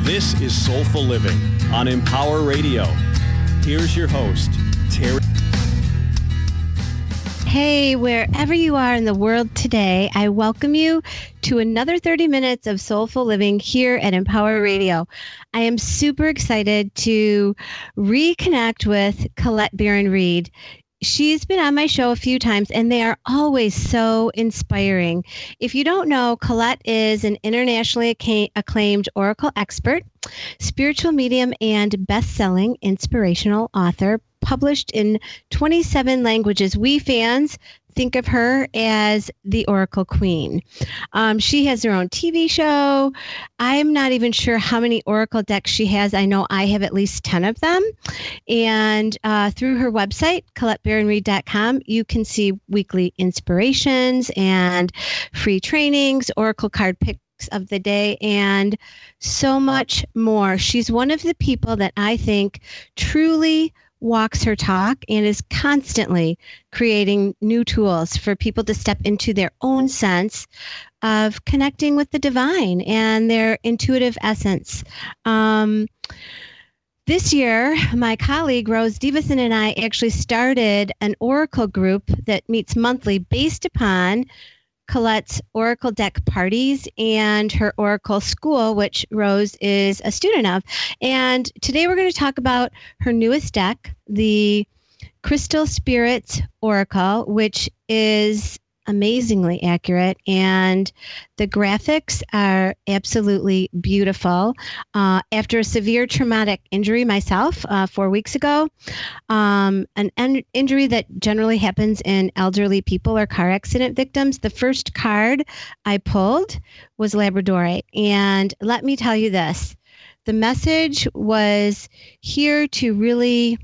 This is Soulful Living on Empower Radio. Here's your host, Terry. Hey, wherever you are in the world today, I welcome you to another 30 minutes of Soulful Living here at Empower Radio. I am super excited to reconnect with Colette Baron-Reid. She's been on my show a few times, and they are always so inspiring. If you don't know, Colette is an internationally acclaimed Oracle expert, spiritual medium, and best-selling inspirational author, published in 27 languages. We fans think of her as the Oracle Queen. She has her own TV show. I'm not even sure how many Oracle decks she has. I know I have at least 10 of them. And through her website, ColetteBaronReid.com, you can see weekly inspirations and free trainings, Oracle card picks of the day, and so much more. She's one of the people that I think truly walks her talk and is constantly creating new tools for people to step into their own sense of connecting with the divine and their intuitive essence. This year, my colleague Rose Devison and I actually started an Oracle group that meets monthly based upon Colette's Oracle deck parties and her Oracle school, which Rose is a student of. And today we're going to talk about her newest deck, the Crystal Spirits Oracle, which is amazingly accurate, and the graphics are absolutely beautiful. After a severe traumatic injury myself 4 weeks ago, an injury that generally happens in elderly people or car accident victims, the first card I pulled was Labradorite. And let me tell you this, the message was here to really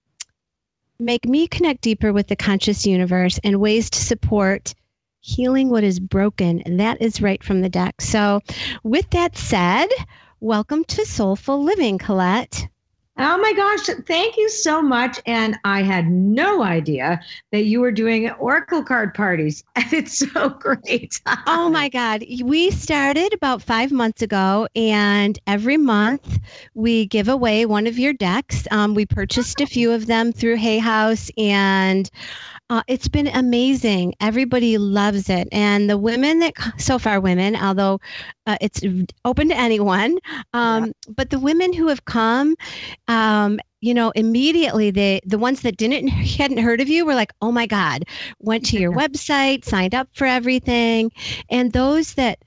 make me connect deeper with the conscious universe and ways to support healing what is broken. And that is right from the deck. So with that said, welcome to Soulful Living, Colette. Oh my gosh, thank you so much. And I had no idea that you were doing Oracle card parties. And it's so great. Oh my God. We started about 5 months ago, and every month we give away one of your decks. We purchased a few of them through Hay House, and it's been amazing. Everybody loves it. And the women that, so far women, although it's open to anyone, but the women who have come, immediately the ones that hadn't heard of you were like, oh my God, went to your website, signed up for everything. And those that,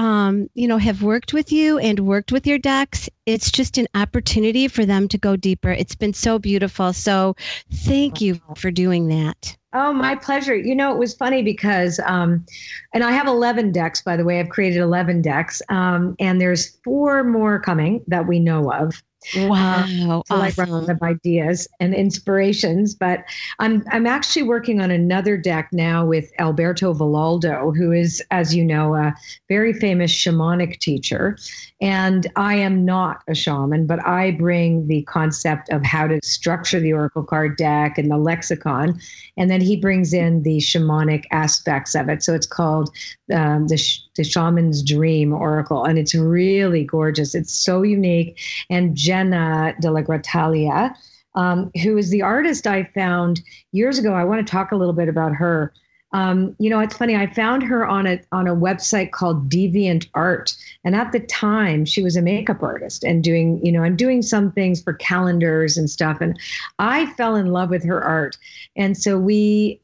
have worked with you and worked with your decks, it's just an opportunity for them to go deeper. It's been so beautiful. So thank you for doing that. Oh, my pleasure. It was funny because, and I have 11 decks, by the way. I've created 11 decks, and there's 4 more coming that we know of. Wow. So like rounds of ideas and inspirations, but I'm actually working on another deck now with Alberto Villaldo, who is, as you know, a very famous shamanic teacher. And I am not a shaman, but I bring the concept of how to structure the Oracle card deck and the lexicon. And then he brings in the shamanic aspects of it. So it's called the Shaman's Dream Oracle. And it's really gorgeous. It's so unique. And Jenna de la Gratalia, who is the artist I found years ago. I want to talk a little bit about her. It's funny. I found her on a website called Deviant Art. And at the time she was a makeup artist and doing some things for calendars and stuff. And I fell in love with her art. And so we,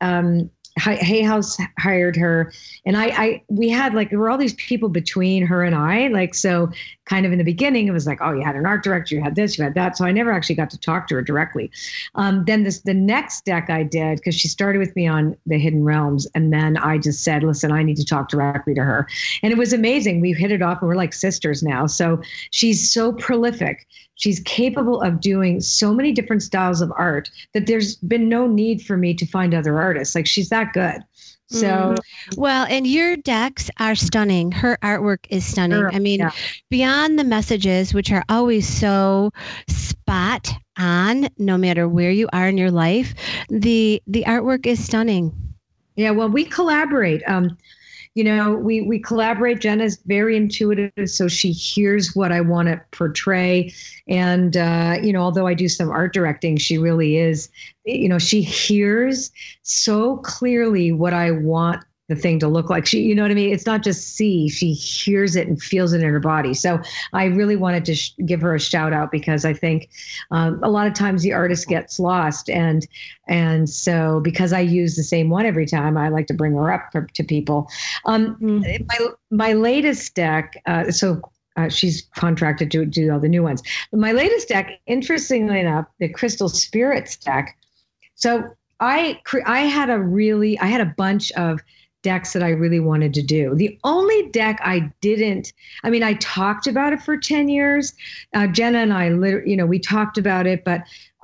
Hay House hired her, and we had there were all these people between her and I, so kind of in the beginning, it was like, oh, you had an art director, you had this, you had that. So I never actually got to talk to her directly. Then the next deck I did, because she started with me on the Hidden Realms. And then I just said, listen, I need to talk directly to her. And it was amazing. We hit it off and we're like sisters now. So she's so prolific. She's capable of doing so many different styles of art that there's been no need for me to find other artists. She's that good. So, well, and your decks are stunning. Her artwork is stunning. I mean, beyond the messages, which are always so spot on, no matter where you are in your life, the artwork is stunning. Yeah, well, we collaborate. we collaborate. Jenna's very intuitive, so she hears what I want to portray. And, although I do some art directing, she really is, she hears so clearly what I want the thing to look like. She, you know what I mean? It's not just see, she hears it and feels it in her body. So I really wanted to give her a shout out, because I think a lot of times the artist gets lost. And so because I use the same one every time, I like to bring her up to people. My latest deck, she's contracted to do all the new ones. But my latest deck, interestingly enough, the Crystal Spirits deck. So I had a bunch of decks that I really wanted to do. The only deck I talked about it for 10 years. Jenna and I, we talked about it, but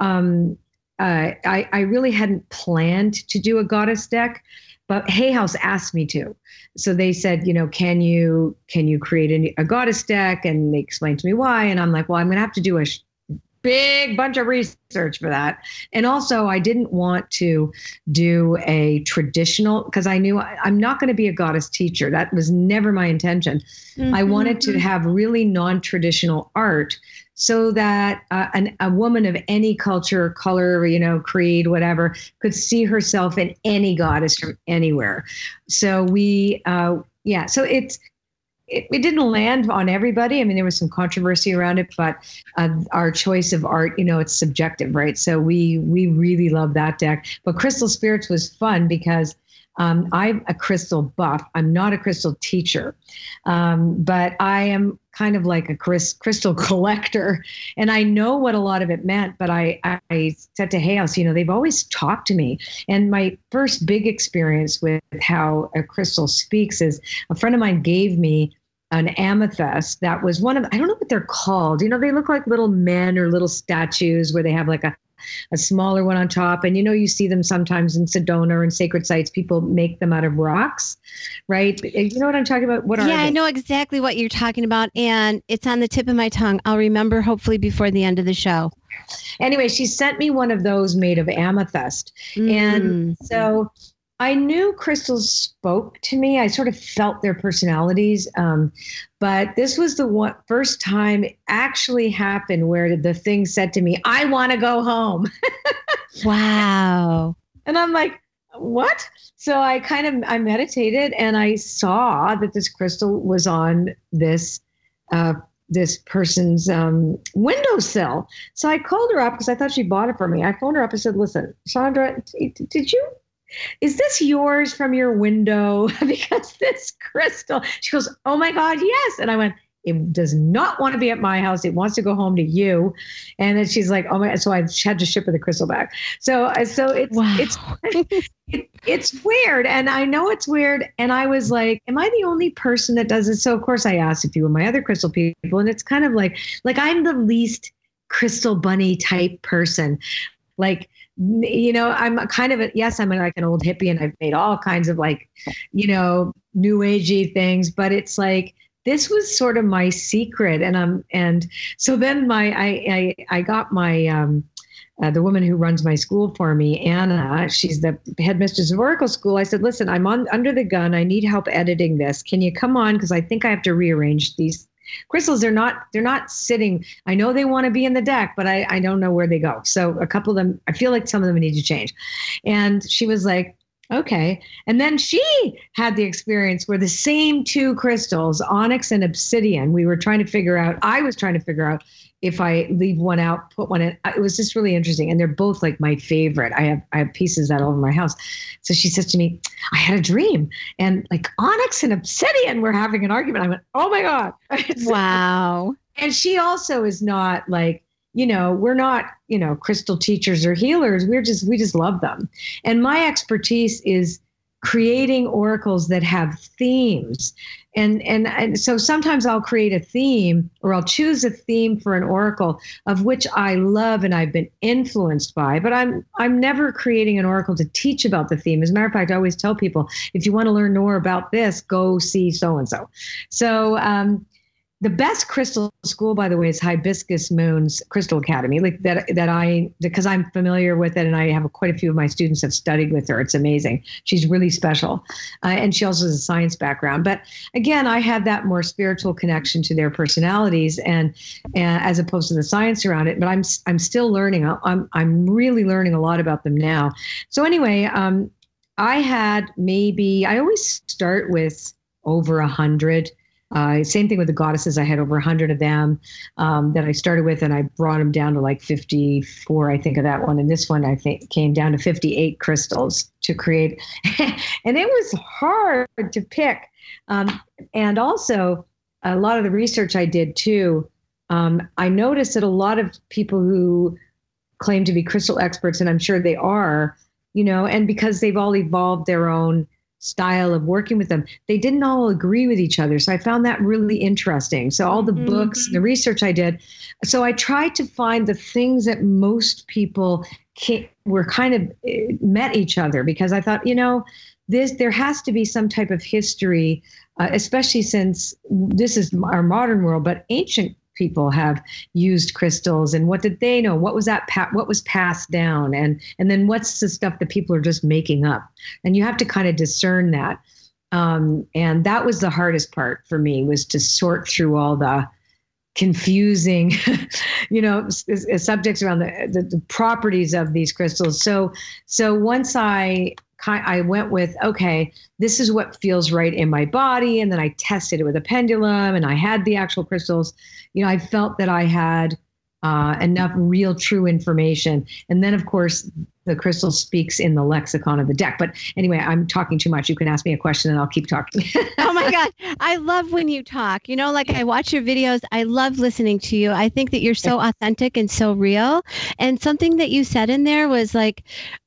I really hadn't planned to do a goddess deck. But Hay House asked me to. So they said, can you create a goddess deck? And they explained to me why. And I'm like, well, I'm going to have to do a big bunch of research for that. And also I didn't want to do a traditional, because I knew I'm not going to be a goddess teacher. That was never my intention. Mm-hmm. I wanted to have really non-traditional art, so that a woman of any culture, color, creed, whatever, could see herself in any goddess from anywhere. So so it didn't land on everybody. I mean, there was some controversy around it, but our choice of art, it's subjective, right? So we really love that deck. But Crystal Spirits was fun because I'm a crystal buff. I'm not a crystal teacher, but I am kind of like a crystal collector. And I know what a lot of it meant, but I said to Hay House, they've always talked to me. And my first big experience with how a crystal speaks is a friend of mine gave me an amethyst that was I don't know what they're called. They look like little men or little statues where they have like a smaller one on top. And, you see them sometimes in Sedona or in sacred sites. People make them out of rocks, right? You know what I'm talking about? What are they? I know exactly what you're talking about. And it's on the tip of my tongue. I'll remember hopefully before the end of the show. Anyway, she sent me one of those made of amethyst. And so I knew crystals spoke to me. I sort of felt their personalities. But this was the first time it actually happened where the thing said to me, I want to go home. Wow. And I'm like, what? So I meditated, and I saw that this crystal was on this person's windowsill. So I called her up because I thought she bought it for me. I phoned her up and said, listen, Sandra, is this yours from your window? Because this crystal, she goes, oh my God, yes. And I went, it does not want to be at my house. It wants to go home to you. And then she's like, oh my, so I had to ship her the crystal back. So it's, wow. it's weird. And I know it's weird. And I was like, am I the only person that does it? So of course I asked a few of my other crystal people, and it's kind of like I'm the least crystal bunny type person. Like, I'm kind of I'm like an old hippie, and I've made all kinds of new agey things, but it's like, this was sort of my secret. And so then I got my, the woman who runs my school for me, Anna, she's the headmistress of Oracle School. I said, listen, I'm under the gun. I need help editing this. Can you come on? Because I think I have to rearrange these crystals. They're not sitting. I know they want to be in the deck, but I don't know where they go. So a couple of them, I feel like some of them need to change. And she was like, okay. And then she had the experience where the same two crystals, onyx and obsidian, I was trying to figure out if I leave one out, put one in. It was just really interesting. And they're both like my favorite. I have pieces that all over my house. So she says to me, I had a dream, and like onyx and obsidian were having an argument. I went, oh my God. Wow. And she also is not like, we're not, crystal teachers or healers. We just love them. And my expertise is creating oracles that have themes. And so sometimes I'll create a theme, or I'll choose a theme for an oracle of which I love and I've been influenced by, but I'm never creating an oracle to teach about the theme. As a matter of fact, I always tell people, if you want to learn more about this, go see so-and-so. So, The best crystal school, by the way, is Hibiscus Moon's Crystal Academy, like because I'm familiar with it, and I have quite a few of my students have studied with her. It's amazing. She's really special, and she also has a science background. But again, I have that more spiritual connection to their personalities, and as opposed to the science around it. But I'm still learning. I'm really learning a lot about them now. So anyway, I always start with over 100. Same thing with the goddesses. I had over 100 of them that I started with, and I brought them down to like 54, I think, of that one. And this one, I think, came down to 58 crystals to create. And it was hard to pick. And also, a lot of the research I did too, I noticed that a lot of people who claim to be crystal experts, and I'm sure they are, and because they've all evolved their own style of working with them, they didn't all agree with each other. So I found that really interesting. So all the books, the research I did, so I tried to find the things that most people were kind of met each other, because I thought, there has to be some type of history, especially since this is our modern world, but ancient people have used crystals, and what did they know? What was what was passed down? And then what's the stuff that people are just making up? And you have to kind of discern that. And that was the hardest part for me, was to sort through all the confusing, subjects around the properties of these crystals. So once I went with, okay, this is what feels right in my body. And then I tested it with a pendulum, and I had the actual crystals. I felt that I had enough real, true information. And then, of course, the crystal speaks in the lexicon of the deck. But anyway, I'm talking too much. You can ask me a question and I'll keep talking. Oh my God. I love when you talk. Like I watch your videos. I love listening to you. I think that you're so authentic and so real. And something that you said in there was like,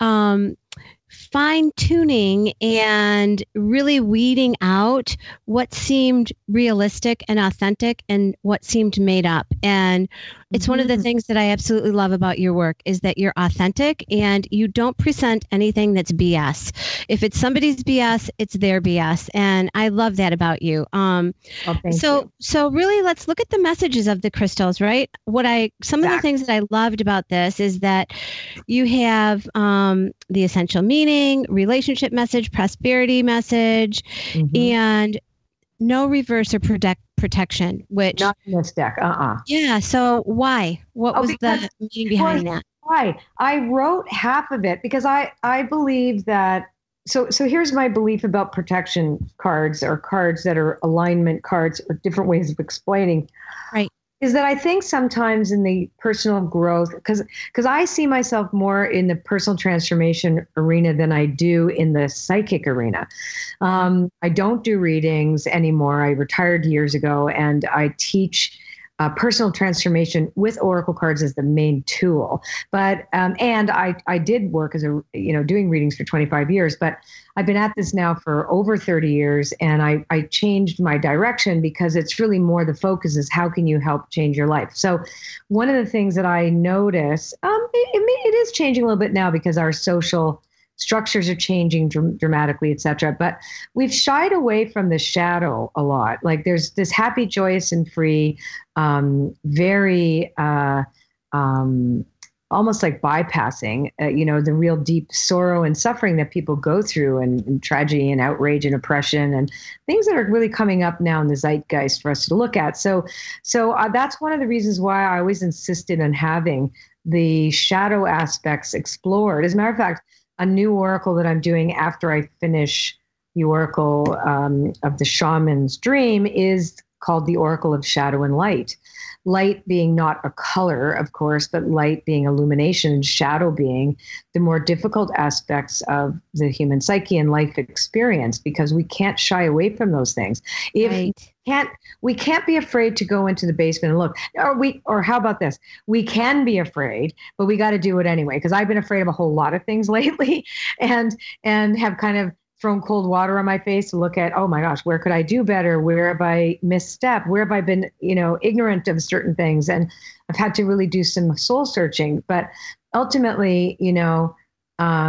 fine tuning and really weeding out what seemed realistic and authentic and what seemed made up. And it's one of the things that I absolutely love about your work is that you're authentic and you don't present anything that's BS. If it's somebody's BS, it's their BS. And I love that about you. So really, let's look at the messages of the crystals, right? Some of the things that I loved about this is that you have the essential meaning, relationship message, prosperity message, and no reverse or protection, which not in this deck. Yeah. So why? What was the meaning behind that? Why? I wrote half of it because I believe that. So here's my belief about protection cards, or cards that are alignment cards, or different ways of explaining. Right. Is that I think sometimes in the personal growth, because I see myself more in the personal transformation arena than I do in the psychic arena. I don't do readings anymore. I retired years ago, and I teach personal transformation with oracle cards as the main tool. But and I did work as doing readings for 25 years, but I've been at this now for over 30 years, and I changed my direction because it's really more the focus is how can you help change your life. So one of the things that I notice, it is changing a little bit now because our social structures are changing dramatically, et cetera. But we've shied away from the shadow a lot. Like there's this happy, joyous, and free, very almost like bypassing, the real deep sorrow and suffering that people go through, and tragedy and outrage and oppression and things that are really coming up now in the zeitgeist for us to look at. So that's one of the reasons why I always insisted on having the shadow aspects explored. As a matter of fact, a new oracle that I'm doing after I finish the oracle of the shaman's dream is called the Oracle of Shadow and Light. Light being not a color, of course, but light being illumination, and shadow being the more difficult aspects of the human psyche and life experience, because we can't shy away from those things. We can't be afraid to go into the basement and look. Or how about this? We can be afraid, but we got to do it anyway. Because I've been afraid of a whole lot of things lately, and have kind of thrown cold water on my face to look at, oh my gosh, where could I do better? Where have I misstepped? Where have I been, ignorant of certain things? And I've had to really do some soul searching. But ultimately,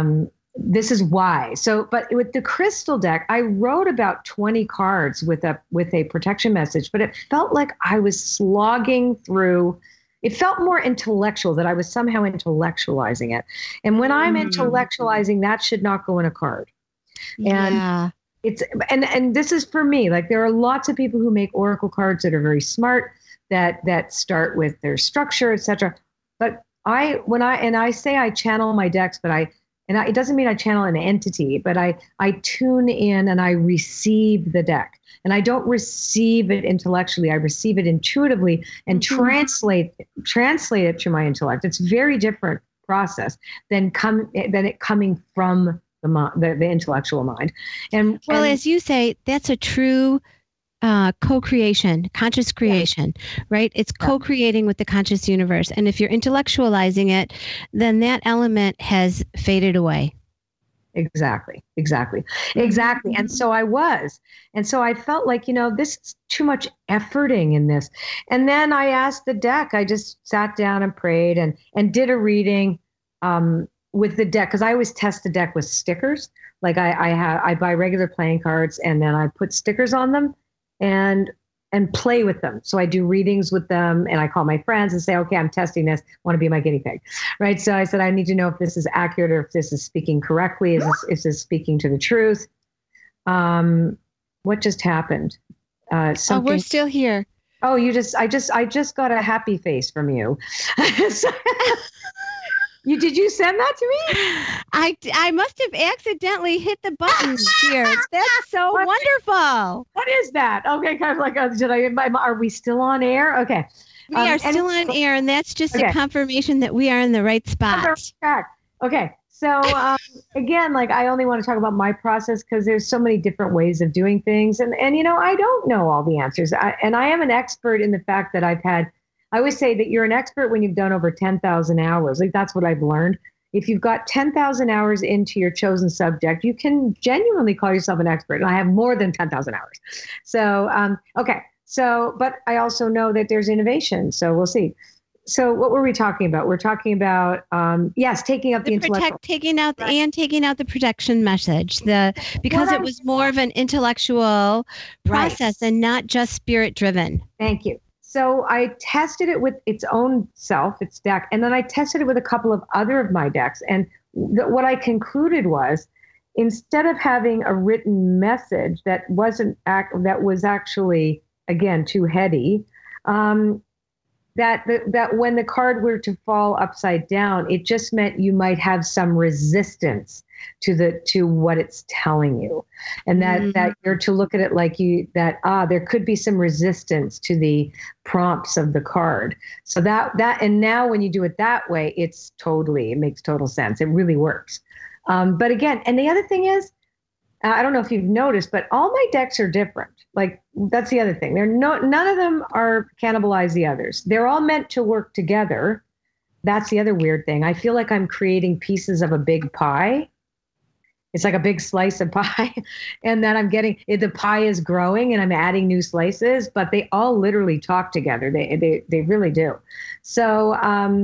this is why. So, but with the crystal deck, I wrote about 20 cards with a protection message, but it felt like I was slogging through. It felt more intellectual, that I was somehow intellectualizing it. And when I'm intellectualizing, that should not go in a card. And it's and this is for me. Like, there are lots of people who make oracle cards that are very smart, that start with their structure, etc. But when I say I channel my decks, but it doesn't mean I channel an entity, but I tune in and I receive the deck. And I don't receive it intellectually. I receive it intuitively and translate it to my intellect. It's a very different process than it coming from the intellectual mind. And as you say, that's a true co-creation, conscious creation, right? It's co-creating with the conscious universe. And if you're intellectualizing it, then that element has faded away. Exactly. And so I felt like, this is too much efforting in this. And then I asked the deck, I just sat down and prayed and did a reading with the deck, because I always test the deck with stickers. Like I buy regular playing cards and then I put stickers on them and play with them. So I do readings with them and I call my friends and say, okay, I'm testing this. Want to be my guinea pig, right? So I said, I need to know if this is accurate or if this is speaking correctly. Is this speaking to the truth? What just happened? We're still here. Oh, I just got a happy face from you. Did you send that to me? I must have accidentally hit the button here. That's so wonderful. What is that? Okay, kind of like, are we still on air? Okay. We are still on air, and that's just a confirmation that we are in the right spot. Okay. So again, like, I only want to talk about my process because there's so many different ways of doing things. And I don't know all the answers. I am an expert in the fact that I always say that you're an expert when you've done over 10,000 hours. Like, that's what I've learned. If you've got 10,000 hours into your chosen subject, you can genuinely call yourself an expert. And I have more than 10,000 hours. So, okay. So, but I also know that there's innovation. So we'll see. So what were we talking about? We're talking about, taking out the intellectual. Taking out the protection message. Because it was more of an intellectual process and not just spirit driven. Thank you. So I tested it with its own self, its deck, and then I tested it with a couple of other of my decks. And what I concluded was, instead of having a written message that was actually, again, too heady, that when the card were to fall upside down, it just meant you might have some resistance to what it's telling you, and that you're to look at it like there could be some resistance to the prompts of the card. So and now when you do it that way, it makes total sense. It really works. But again, and the other thing is, I don't know if you've noticed, but all my decks are different. Like, that's the other thing. None of them are cannibalize the others. They're all meant to work together. That's the other weird thing. I feel like I'm creating pieces of a big pie. It's like a big slice of pie. And then the pie is growing and I'm adding new slices, but they all literally talk together. They really do. So,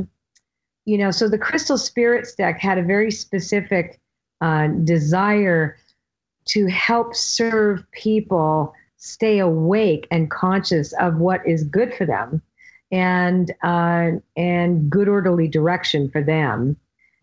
so the Crystal Spirits deck had a very specific desire to help serve people stay awake and conscious of what is good for them and good orderly direction for them.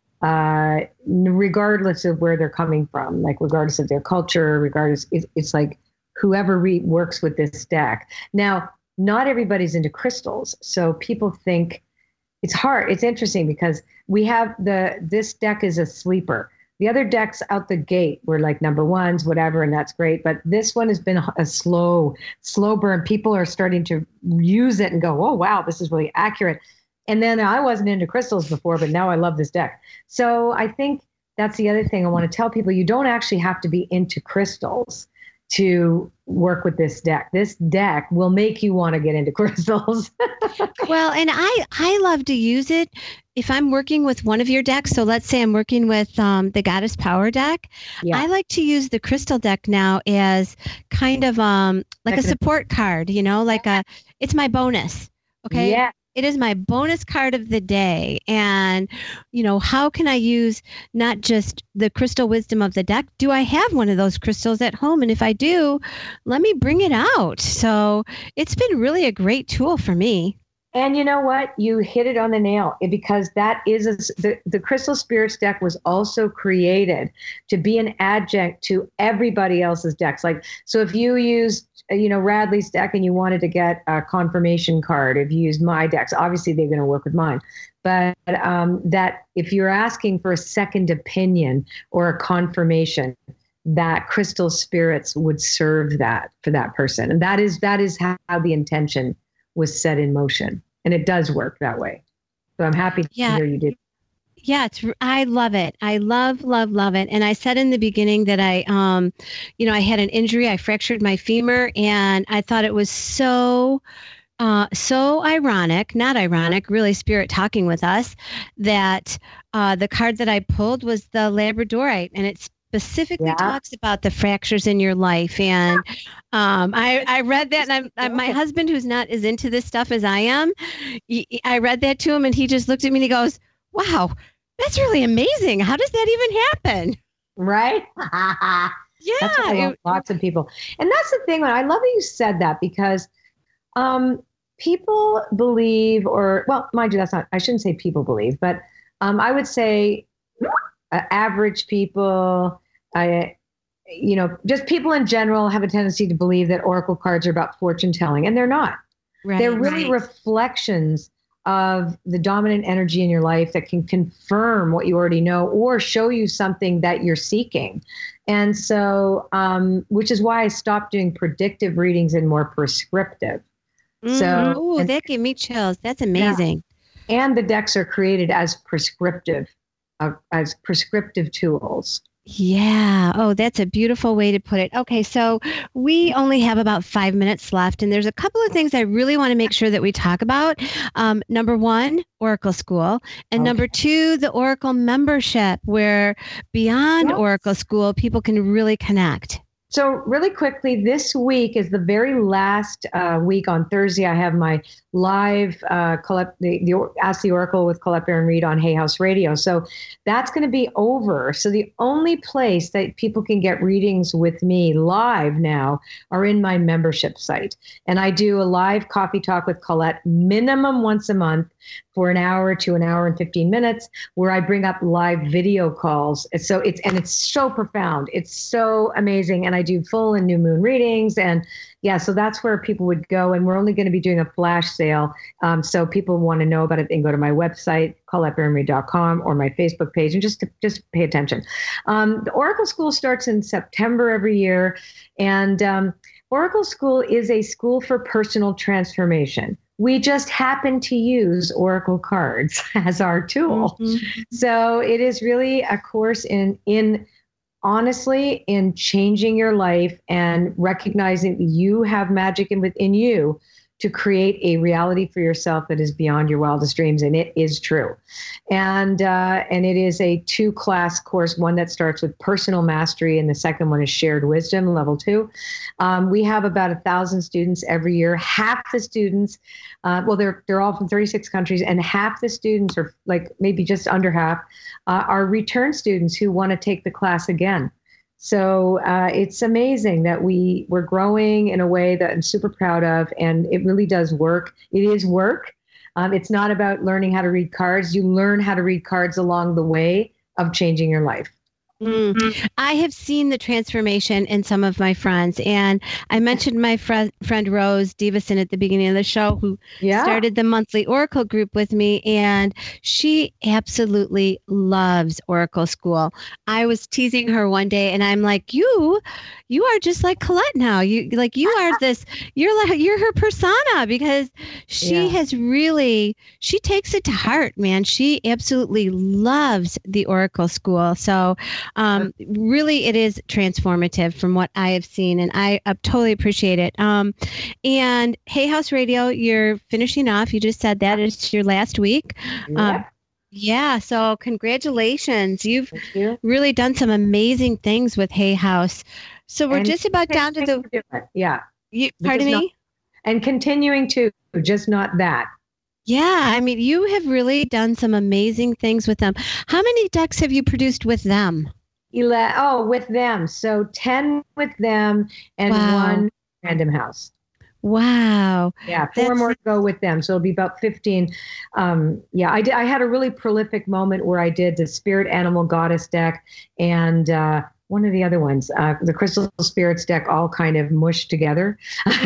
Regardless of where they're coming from, like regardless of their culture, it's like whoever works with this deck. Now, not everybody's into crystals. So people think it's hard. It's interesting because we have this deck is a sleeper. The other decks out the gate were like number ones, whatever, and that's great. But this one has been a slow burn. People are starting to use it and go, oh, wow, this is really accurate. And then I wasn't into crystals before, but now I love this deck. So I think that's the other thing I want to tell people. You don't actually have to be into crystals to work with this deck. This deck will make you want to get into crystals. Well, and I love to use it if I'm working with one of your decks. So let's say I'm working with the Goddess Power deck. Yeah. I like to use the crystal deck now as kind of like a support card, it's my bonus. Okay. Yeah. It is my bonus card of the day. And, how can I use not just the crystal wisdom of the deck? Do I have one of those crystals at home? And if I do, let me bring it out. So it's been really a great tool for me. And you know what? You hit it on the nail, because that is the Crystal Spirits deck was also created to be an adjunct to everybody else's decks. Like, so if you used, Radley's deck and you wanted to get a confirmation card, if you used my decks, obviously they're going to work with mine. But that if you're asking for a second opinion or a confirmation, that Crystal Spirits would serve that for that person. And that is how the intention was set in motion. And it does work that way. So I'm happy to hear you did. Yeah, I love it. I love it. And I said in the beginning that I had an injury. I fractured my femur, and I thought it was so ironic, not ironic, really spirit talking with us, that the card that I pulled was the Labradorite, and it's specifically talks about the fractures in your life. And I read that, and my husband, who's not as into this stuff as I am, I read that to him, and he just looked at me and he goes, wow, that's really amazing. How does that even happen? Right? Yeah. That's lots of people. And that's the thing. I love that you said that, because people believe, mind you, I shouldn't say people believe, but I would say average people, just people in general have a tendency to believe that oracle cards are about fortune telling, and they're not. Right, they're really reflections of the dominant energy in your life that can confirm what you already know or show you something that you're seeking. And so, which is why I stopped doing predictive readings and more prescriptive. So, that gave me chills. That's amazing. Yeah. And the decks are created as prescriptive tools. Yeah. Oh, that's a beautiful way to put it. Okay, so we only have about 5 minutes left, and there's a couple of things I really want to make sure that we talk about. Number one, Oracle School, and number two, the Oracle membership, where beyond Oracle School, people can really connect. So really quickly, this week is the very last week. On Thursday, I have my live the Ask the Oracle with Colette Baron-Reid on Hay House Radio. So that's going to be over. So the only place that people can get readings with me live now are in my membership site. And I do a live coffee talk with Colette minimum once a month for an hour to an hour and 15 minutes, where I bring up live video calls. So it's so profound. It's so amazing. And I do full and new moon readings. And so that's where people would go. And we're only going to be doing a flash sale. So people want to know about it, they can go to my website, ColetteBaron-Reid.com, or my Facebook page, and just pay attention. The Oracle School starts in September every year. And Oracle School is a school for personal transformation. We just happen to use Oracle cards as our tool. Mm-hmm. So it is really a course in honestly, in changing your life and recognizing that you have magic within you to create a reality for yourself that is beyond your wildest dreams. And it is true. And it is a 2-class course, one that starts with personal mastery, and the second one is shared wisdom, level 2. We have about 1,000 students every year. Half the students, they're all from 36 countries, and half the students, or like maybe just under half, are return students who want to take the class again. So it's amazing that we're growing in a way that I'm super proud of, and it really does work. It is work. It's not about learning how to read cards. You learn how to read cards along the way of changing your life. Mm. I have seen the transformation in some of my friends, and I mentioned my friend Rose Devison at the beginning of the show, who started the monthly Oracle group with me, and she absolutely loves Oracle School. I was teasing her one day, and I'm like, you are just like Colette now. You're her persona, because she has really, she takes it to heart, man. She absolutely loves the Oracle School. So really, it is transformative from what I have seen, and I totally appreciate it. And Hay House Radio, you're finishing off. You just said that it's your last week. So congratulations. You've really done some amazing things with Hay House. So we're just about down to the... Yeah. Pardon me? And continuing to, just not that. Yeah, I mean, you have really done some amazing things with them. How many decks have you produced with them? With them. So 10 with them and Wow. one Random House. Wow. Yeah, four more to go with them. So it'll be about 15. I had a really prolific moment where I did the Spirit Animal Goddess deck and one of the other ones, the Crystal Spirits deck, all kind of mushed together.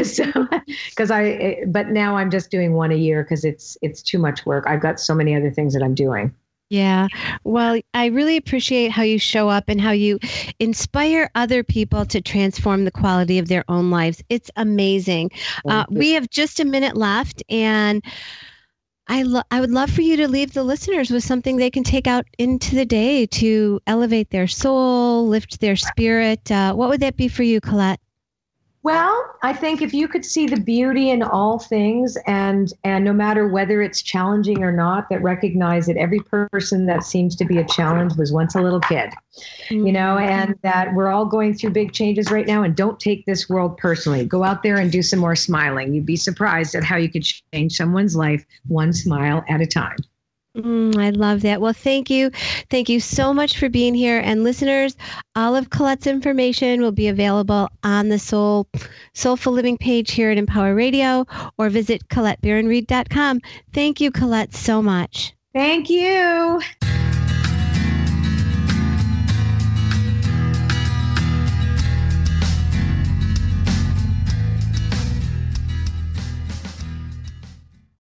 But now I'm just doing one a year because it's too much work. I've got so many other things that I'm doing. Yeah. Well, I really appreciate how you show up and how you inspire other people to transform the quality of their own lives. It's amazing. We have just a minute left, and I would love for you to leave the listeners with something they can take out into the day to elevate their soul, lift their spirit. What would that be for you, Colette? Well, I think if you could see the beauty in all things and no matter whether it's challenging or not, that recognize that every person that seems to be a challenge was once a little kid, and that we're all going through big changes right now, and don't take this world personally. Go out there and do some more smiling. You'd be surprised at how you could change someone's life one smile at a time. I love that. Well, thank you. Thank you so much for being here. And listeners, all of Colette's information will be available on the Soulful Living page here at Empower Radio, or visit ColetteBaronReed.com. Thank you, Colette, so much. Thank you.